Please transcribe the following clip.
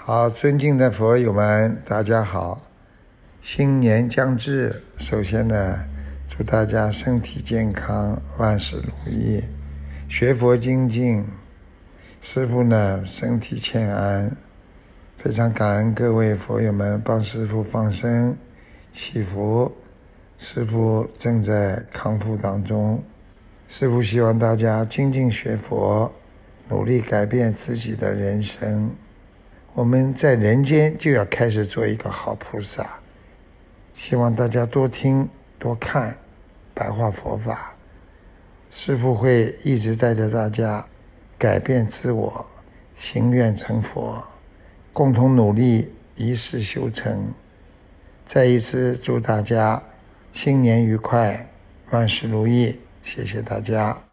好，尊敬的佛友们，大家好。新年将至，首先呢，祝大家身体健康，万事如意，学佛精进。师父呢，身体欠安，非常感恩各位佛友们帮师父放生祈福，师父正在康复当中。师父希望大家精进学佛，努力改变自己的人生。我们在人间就要开始做一个好菩萨，希望大家多听多看白话佛法，师父会一直带着大家改变自我，行愿成佛，共同努力一世修成。再一次祝大家新年愉快，万事如意，谢谢大家。